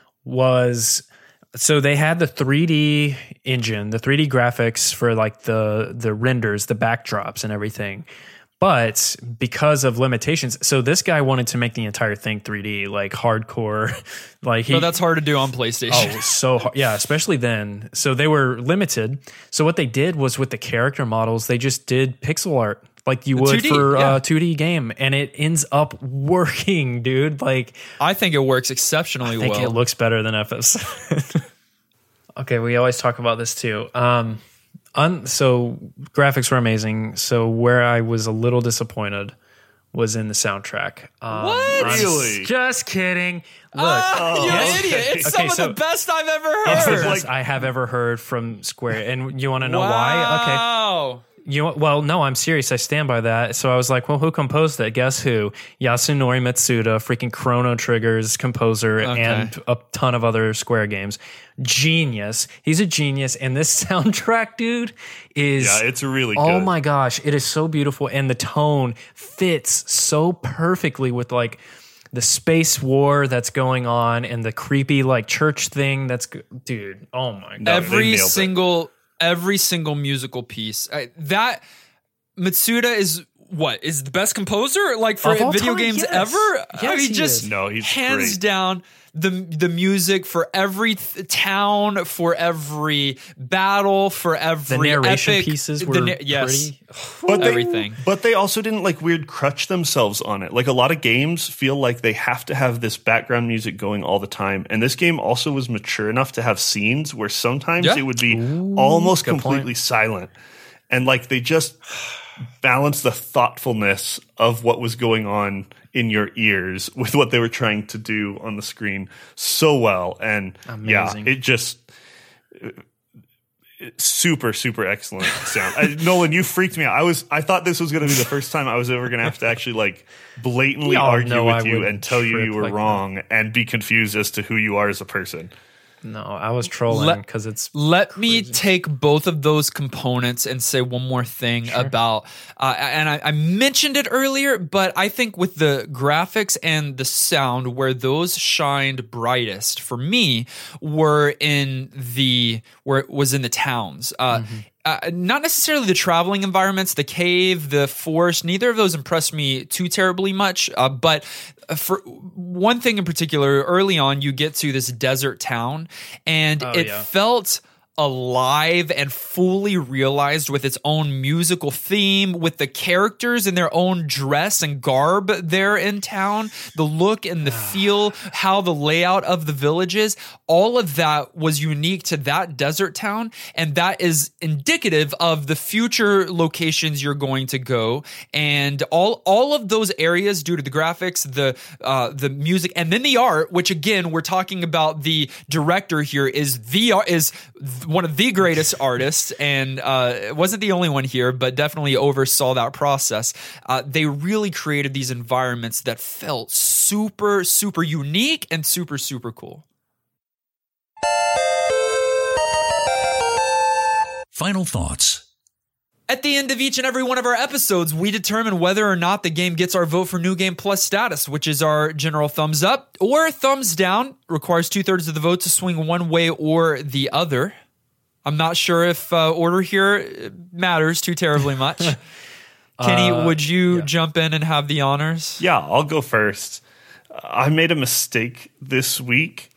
was so they had the three D engine, the three D graphics for like the the renders, the backdrops and everything. But because of limitations, so this guy wanted to make the entire thing three D, like hardcore, like he So that's hard to do on PlayStation. Oh, so hard. Yeah, especially then. So they were limited. So what they did was with the character models, they just did pixel art like you would two D, for yeah. a two D game, and it ends up working, dude. Like I think it works exceptionally I think well. it looks better than F S. Okay, we always talk about this too. Um, un, so graphics were amazing. So where I was a little disappointed was in the soundtrack. Um, What? I'm Really? Just kidding. Look, Ah, you yes. idiot! It's Okay, some of so- the best I've ever it's the heard. best I have ever heard from Square. And you want to know why? Wow. Okay. You know, well, no, I'm serious. I stand by that. So I was like, well, who composed it? Guess who? Yasunori Mitsuda, freaking Chrono Trigger's composer, Okay. and a ton of other Square games. Genius. He's a genius. And this soundtrack, dude, is Yeah, it's really oh good. my gosh, it is so beautiful, and the tone fits so perfectly with like the space war that's going on and the creepy like church thing. That's go- dude. Oh my god. No, they every nailed it. single every single musical piece I, that Mitsuda is what is the best composer like for Of all video time, games yes. ever. I Yes, mean, he just is. No, he's hands great. down the the music for every th- town, for every battle, for every The narration epic, pieces the were na- yes, pretty. But they, everything. But they also didn't like weird crutch themselves on it. Like a lot of games feel like they have to have this background music going all the time. And this game also was mature enough to have scenes where sometimes Yeah. it would be almost good completely point. silent. And like they just balance the thoughtfulness of what was going on in your ears with what they were trying to do on the screen so well. And Amazing. yeah, it just super super excellent sound. I, Nolan, you freaked me out. I was I thought this was going to be the first time I was ever going to have to actually like blatantly We all argue know with I you wouldn't and tell you trip you were like that. wrong and be confused as to who you are as a person. No, I was trolling Let- because it's Let me take both of those components and say one more thing about, uh, and I, I mentioned it earlier, but I think with the graphics and the sound, where those shined brightest for me were in the where it was in the towns. Uh, Uh, not necessarily the traveling environments, the cave, the forest. Neither of those impressed me too terribly much. Uh, but for one thing in particular, early on, you get to this desert town, and Oh, it yeah. felt alive and fully realized with its own musical theme, with the characters in their own dress and garb there in town, the look and the feel, how the layout of the villages, all of that was unique to that desert town, and that is indicative of the future locations you're going to go. And all all of those areas, due to the graphics, the uh, the music, and then the art, which again we're talking about, the director here is the is one of the greatest artists, and uh, wasn't the only one here, but definitely oversaw that process. Uh, they really created these environments that felt super, super unique and super, super cool. Final thoughts. At the end of each and every one of our episodes, we determine whether or not the game gets our vote for New Game Plus status, which is our general thumbs up or thumbs down. Requires two-thirds of the vote to swing one way or the other. I'm not sure if uh, order here matters too terribly much. Kenny, Uh, would you yeah. jump in and have the honors? Yeah, I'll go first. I made a mistake this week,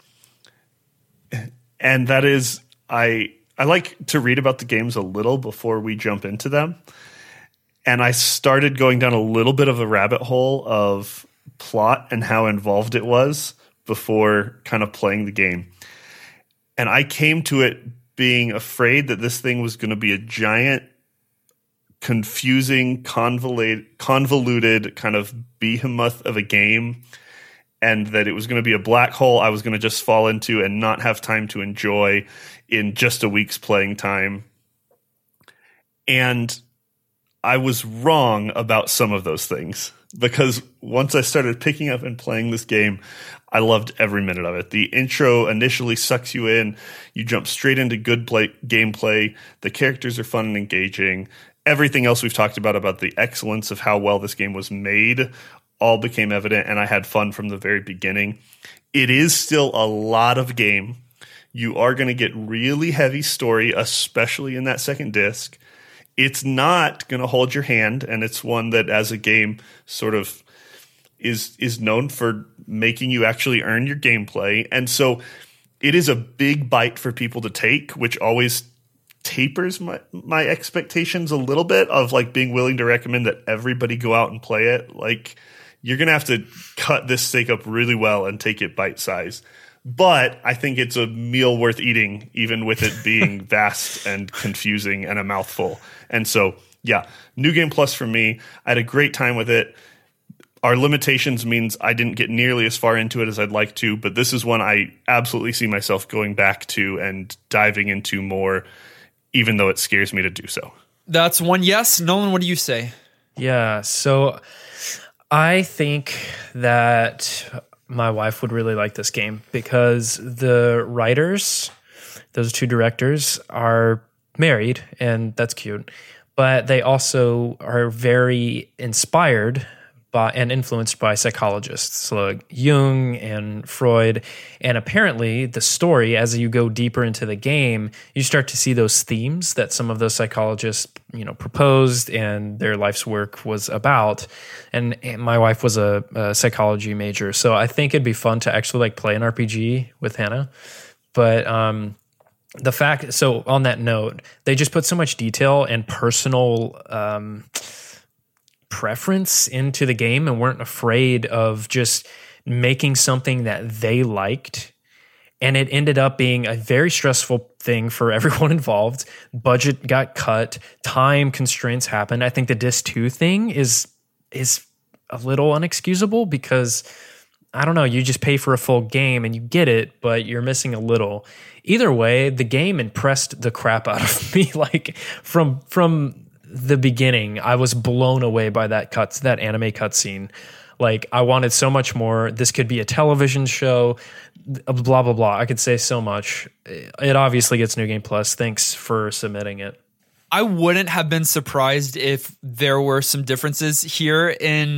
and that is I I like to read about the games a little before we jump into them. And I started going down a little bit of a rabbit hole of plot and how involved it was before kind of playing the game. And I came to it being afraid that this thing was going to be a giant, confusing, convoluted, convoluted kind of behemoth of a game, and that it was going to be a black hole I was going to just fall into and not have time to enjoy in just a week's playing time. And I was wrong about some of those things, because once I started picking up and playing this game, I loved every minute of it. The intro initially sucks you in. You jump straight into good play, gameplay. The characters are fun and engaging. Everything else we've talked about, about the excellence of how well this game was made, all became evident, and I had fun from the very beginning. It is still a lot of game. You are going to get really heavy story, especially in that second disc. It's not going to hold your hand, and it's one that, as a game, sort of is is known for making you actually earn your gameplay. And so it is a big bite for people to take, which always tapers my, my expectations a little bit of like being willing to recommend that everybody go out and play it. Like, you're going to have to cut this steak up really well and take it bite size. But I think it's a meal worth eating, even with it being vast and confusing and a mouthful. And so, yeah, New Game Plus for me. I had a great time with it. Our limitations means I didn't get nearly as far into it as I'd like to, but this is one I absolutely see myself going back to and diving into more, even though it scares me to do so. That's one yes. Nolan, what do you say? Yeah, so I think that my wife would really like this game because the writers, those two directors, are married, and that's cute. But they also are very inspired by and influenced by psychologists like Jung and Freud. And apparently the story, as you go deeper into the game, you start to see those themes that some of those psychologists, you know, proposed and their life's work was about. And, and my wife was a, a psychology major, so I think it'd be fun to actually like play an R P G with Hannah. But um, the fact, so on that note, they just put so much detail and personal um, preference into the game and weren't afraid of just making something that they liked. And it ended up being a very stressful thing for everyone involved. Budget got cut, time constraints happened. I think the disc two thing is is a little unexcusable because, I don't know, you just pay for a full game and you get it, but you're missing a little. Either way, the game impressed the crap out of me. Like from from the beginning, I was blown away by that cuts, that anime cutscene. Like, I wanted so much more. This could be a television show, blah, blah, blah. I could say so much. It obviously gets New Game Plus. Thanks for submitting it. I wouldn't have been surprised if there were some differences here in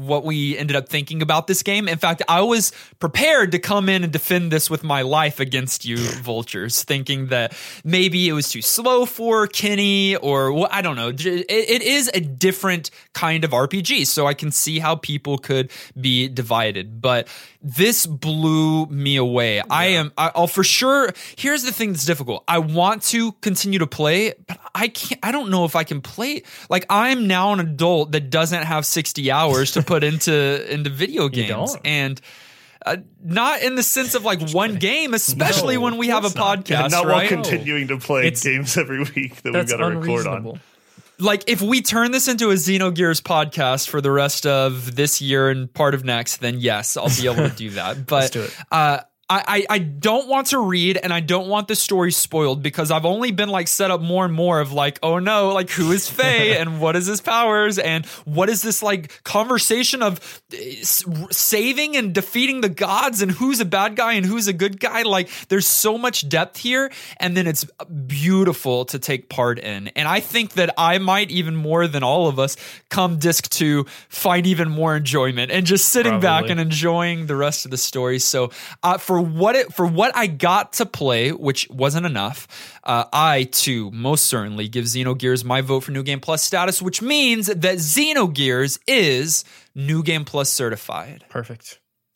what we ended up thinking about this game. In fact, I was prepared to come in and defend this with my life against you, Vultures, thinking that maybe it was too slow for Kenny, or well, I don't know. It, it is a different kind of R P G, so I can see how people could be divided. But this blew me away. Yeah. I am, I, I'll for sure. Here's the thing that's difficult. I want to continue to play, but I can't, I don't know if I can play. Like, I'm now an adult that doesn't have sixty hours to put into, into video games. And, Uh, not in the sense of like one game, especially No, when we have a not. podcast, Yeah, not right? while continuing to play It's- games every week that we've got to record on. Like, if we turn this into a Xenogears podcast for the rest of this year and part of next, then yes, I'll be able to do that. But Let's do it. Uh, I, I, I don't want to read, and I don't want the story spoiled, because I've only been like set up more and more of like, oh no, like who is Faye and what is his powers and what is this like conversation of s- saving and defeating the gods and who's a bad guy and who's a good guy. Like, there's so much depth here, and then it's beautiful to take part in. And I think that I might, even more than all of us, come disc two find even more enjoyment and just sitting back Probably. and enjoying the rest of the story. So uh, for what it for what I got to play, which wasn't enough, uh, I too most certainly give Xenogears my vote for New Game Plus status, which means that Xenogears is New Game Plus certified. Perfect.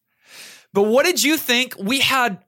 But what did you think? We had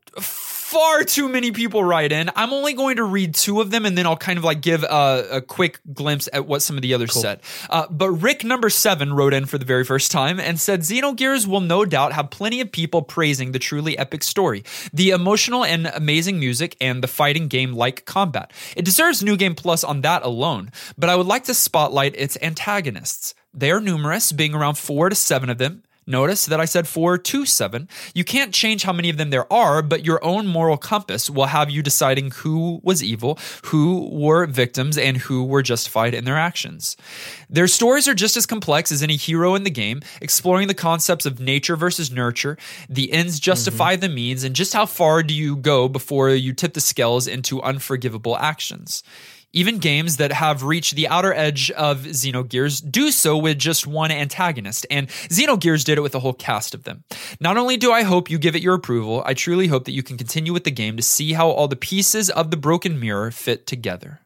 far too many people write in. I'm only going to read two of them, and then I'll kind of like give a, a quick glimpse at what some of the others Cool. said. Uh, but Rick number seven wrote in for the very first time and said, Xenogears will no doubt have plenty of people praising the truly epic story, the emotional and amazing music, and the fighting game-like combat. It deserves New Game Plus on that alone, but I would like to spotlight its antagonists. They are numerous, being around four to seven of them. Notice that I said four to seven. You can't change how many of them there are, but your own moral compass will have you deciding who was evil, who were victims, and who were justified in their actions. Their stories are just as complex as any hero in the game, exploring the concepts of nature versus nurture, the ends justify mm-hmm. the means, and just how far do you go before you tip the scales into unforgivable actions. Even games that have reached the outer edge of Xenogears do so with just one antagonist, and Xenogears did it with a whole cast of them. Not only do I hope you give it your approval, I truly hope that you can continue with the game to see how all the pieces of the broken mirror fit together.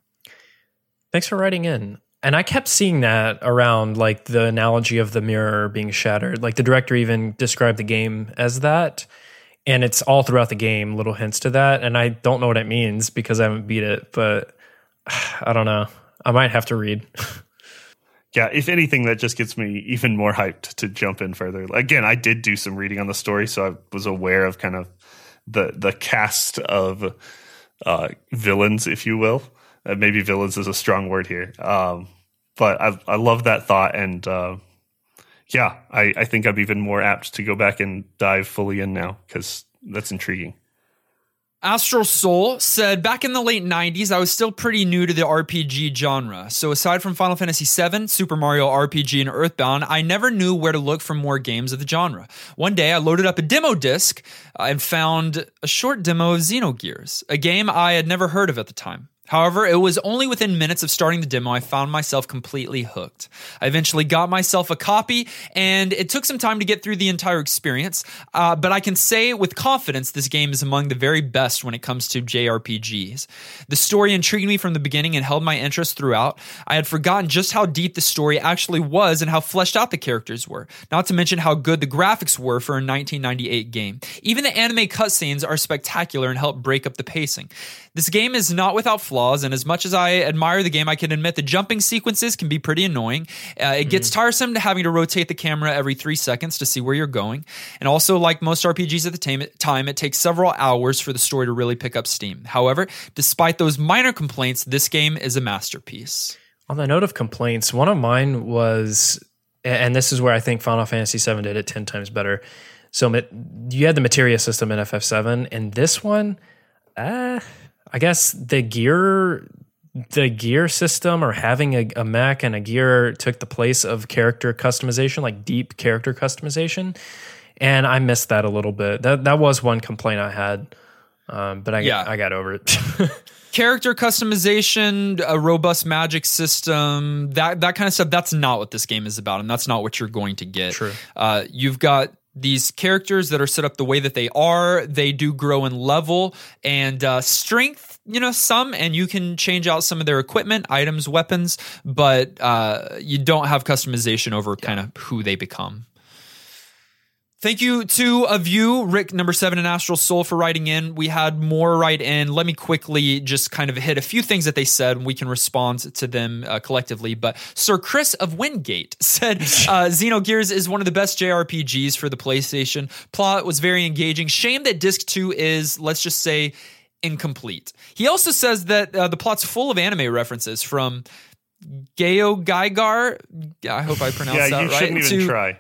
Thanks for writing in. And I kept seeing that around, like the analogy of the mirror being shattered. Like the director even described the game as that. And it's all throughout the game, little hints to that. And I don't know what it means because I haven't beat it, but I don't know. I might have to read. Yeah, if anything, that just gets me even more hyped to jump in further. Again, I did do some reading on the story, so I was aware of kind of the the cast of uh, villains, if you will. Uh, maybe villains is a strong word here. Um, but I, I love that thought, and uh, yeah, I, I think I'm even more apt to go back and dive fully in now, because that's intriguing. Astral Soul said, back in the late nineties, I was still pretty new to the R P G genre. So aside from Final Fantasy seven, Super Mario R P G, and Earthbound, I never knew where to look for more games of the genre. One day, I loaded up a demo disc uh, and found a short demo of Xenogears, a game I had never heard of at the time. However, it was only within minutes of starting the demo I found myself completely hooked. I eventually got myself a copy, and it took some time to get through the entire experience, uh, but I can say with confidence this game is among the very best when it comes to J R P Gs. The story intrigued me from the beginning and held my interest throughout. I had forgotten just how deep the story actually was and how fleshed out the characters were, not to mention how good the graphics were for a nineteen ninety-eight game. Even the anime cutscenes are spectacular and help break up the pacing. This game is not without flaws, and as much as I admire the game, I can admit the jumping sequences can be pretty annoying. Uh, it gets mm. tiresome to having to rotate the camera every three seconds to see where you're going. And also, like most R P Gs at the tam- time, it takes several hours for the story to really pick up steam. However, despite those minor complaints, this game is a masterpiece. On the note of complaints, one of mine was, and this is where I think Final Fantasy seven did it ten times better. So you had the materia system in F F seven, and this one, uh, I guess the gear, the gear system, or having a, a mech and a gear took the place of character customization, like deep character customization, and I missed that a little bit. That that was one complaint I had. Um, but I, Yeah. I got over it. Character customization, a robust magic system, that that kind of stuff, that's not what this game is about, and that's not what you're going to get. True. Uh, you've got these characters that are set up the way that they are. They do grow in level and uh, strength, you know, some, and you can change out some of their equipment, items, weapons, but uh, you don't have customization over kind of who they become. Thank you to of you, Rick number seven and Astral Soul, for writing in. We had more write in. Let me quickly just kind of hit a few things that they said, and we can respond to them uh, collectively. But Sir Chris of Wingate said uh, Xenogears is one of the best J R P Gs for the PlayStation. Plot was very engaging. Shame that Disc two is, let's just say, incomplete. He also says that uh, the plot's full of anime references from Geo Gaigar. I hope I pronounced yeah, that you right. shouldn't even to, try.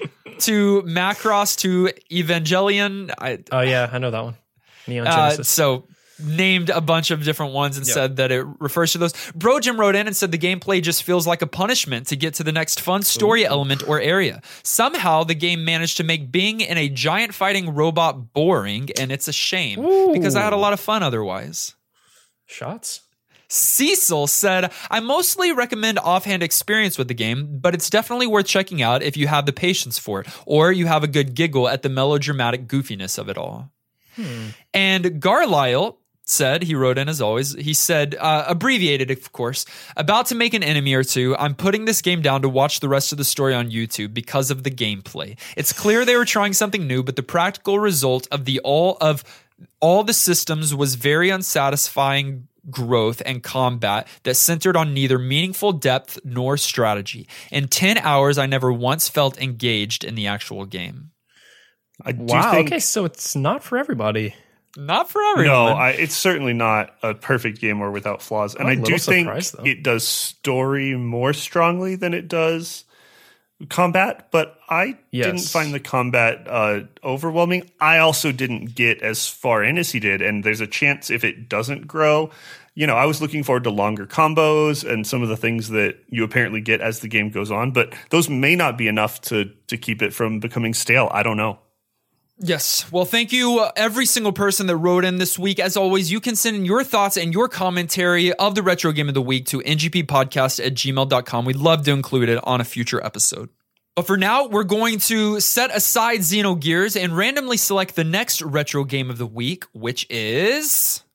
to Macross to Evangelion. I, Oh yeah, I know that one. Neon uh, Genesis. so named a bunch of different ones and Yep. said that it refers to those. Bro Jim wrote in and said the gameplay just feels like a punishment to get to the next fun story element or area. Somehow the game managed to make being in a giant fighting robot boring, and it's a shame because I had a lot of fun otherwise. Shots. Cecil said, I mostly recommend offhand experience with the game, but it's definitely worth checking out if you have the patience for it, or you have a good giggle at the melodramatic goofiness of it all. Hmm. And Garlisle said, he wrote in as always, he said, uh, abbreviated, of course, about to make an enemy or two. I'm putting this game down to watch the rest of the story on YouTube because of the gameplay. It's clear they were trying something new, but the practical result of the all of all the systems was very unsatisfying growth and combat that centered on neither meaningful depth nor strategy. In ten hours, I never once felt engaged in the actual game. I do Wow. think, Okay, so it's not for everybody. Not for everyone. No, I, it's certainly not a perfect game or without flaws. And I'm I a do little think surprised, though. it does story more strongly than it does combat, but I Yes. didn't find the combat uh, overwhelming. I also didn't get as far in as he did, and there's a chance if it doesn't grow. You know, I was looking forward to longer combos and some of the things that you apparently get as the game goes on, but those may not be enough to to keep it from becoming stale. I don't know. Yes. Well, thank you, uh, every single person that wrote in this week. As always, you can send in your thoughts and your commentary of the Retro Game of the Week to n g p podcast at gmail dot com. We'd love to include it on a future episode. But for now, we're going to set aside Xenogears and randomly select the next Retro Game of the Week, which is...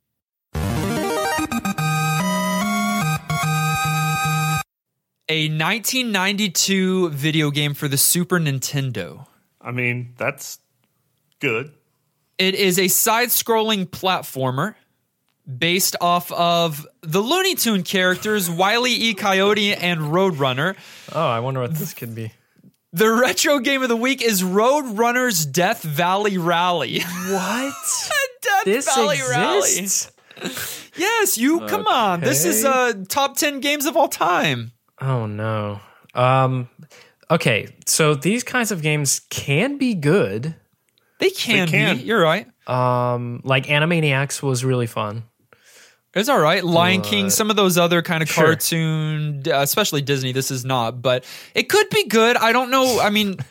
a nineteen ninety-two video game for the Super Nintendo. I mean, that's good. It is a side-scrolling platformer based off of the Looney Tune characters Wile E. Coyote and Roadrunner. Oh, I wonder what this could be. The retro game of the week is Roadrunner's Death Valley Rally. What? Death This Valley exists? Rally. Yes, you come on. This is uh top ten games of all time. Oh no. Um okay, so these kinds of games can be good. They can, They can. be. You're right. Um like Animaniacs was really fun. It's all right. Lion King, Uh, some of those other kind of sure. cartoon, uh, especially Disney. This is not, but it could be good. I don't know. I mean,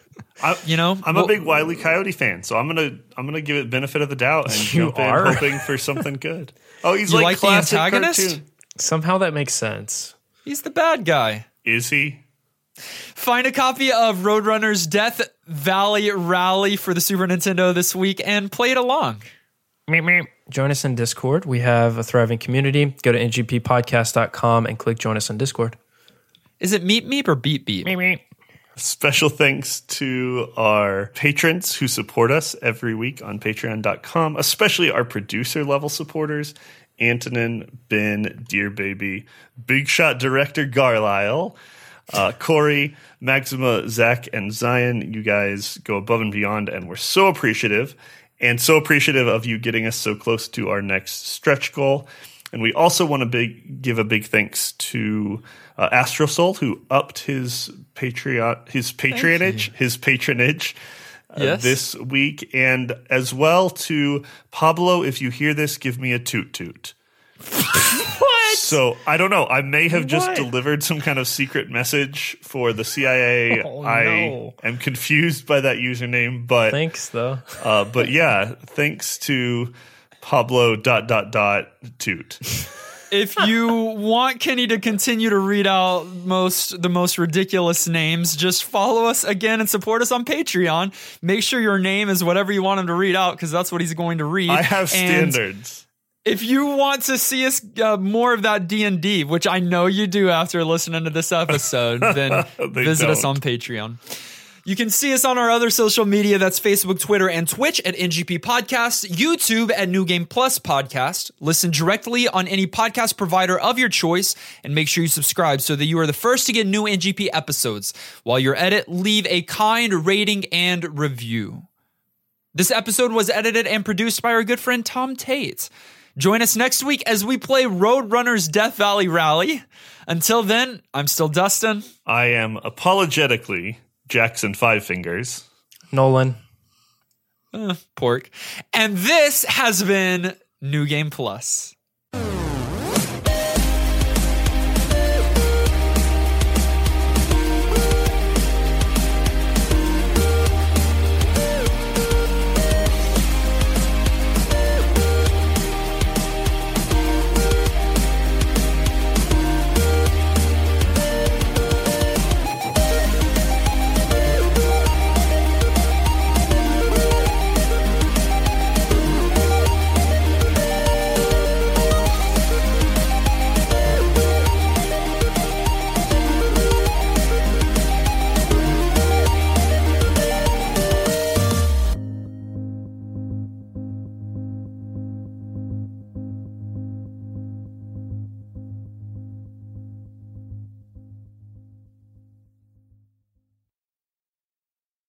I, you know, I'm well- a big Wile E. Coyote fan, so I'm gonna I'm gonna give it benefit of the doubt and You jump are? in hoping for something good. Oh, he's You like, like the classic antagonist? cartoon. Somehow that makes sense. He's the bad guy. Is he? Find a copy of Roadrunner's Death Valley Rally for the Super Nintendo this week and play it along. Meep, meep. Join us in Discord. We have a thriving community. Go to n g p podcast dot com and click join us on Discord. Is it Meep Meep or Beep Beep? Meep, meep. Special thanks to our patrons who support us every week on patreon dot com, especially our producer level supporters, Antonin, Ben, Dear Baby, Big Shot Director Garlisle, uh, Corey, Maxima, Zach, and Zion. You guys go above and beyond, and we're so appreciative, and so appreciative of you getting us so close to our next stretch goal. And we also want to big, give a big thanks to uh, Astro Soul, who upped his Patreon, his patronage, his patronage uh, Yes. this week, and as well to Pablo. If you hear this, give me a toot toot. What? So I don't know. I may have just What? delivered some kind of secret message for the C I A. Oh, I no. am confused by that username, but Thanks, though. uh, but yeah, thanks to Pablo dot dot dot toot. If you want Kenny to continue to read out most the most ridiculous names, just follow us again and support us on Patreon. Make sure your name is whatever you want him to read out, because that's what he's going to read. I have And standards. if you want to see us uh, more of that D and D, which I know you do after listening to this episode, then visit us don't. on Patreon. You can see us on our other social media. That's Facebook, Twitter, and Twitch at N G P Podcast, YouTube at New Game Plus Podcast. Listen directly on any podcast provider of your choice, and make sure you subscribe so that you are the first to get new N G P episodes. While you're at it, leave a kind rating and review. This episode was edited and produced by our good friend Tom Tate. Join us next week as we play Roadrunner's Death Valley Rally. Until then, I'm still Dustin. I am apologetically Jackson Five Fingers. Nolan. Uh, pork. And this has been New Game Plus.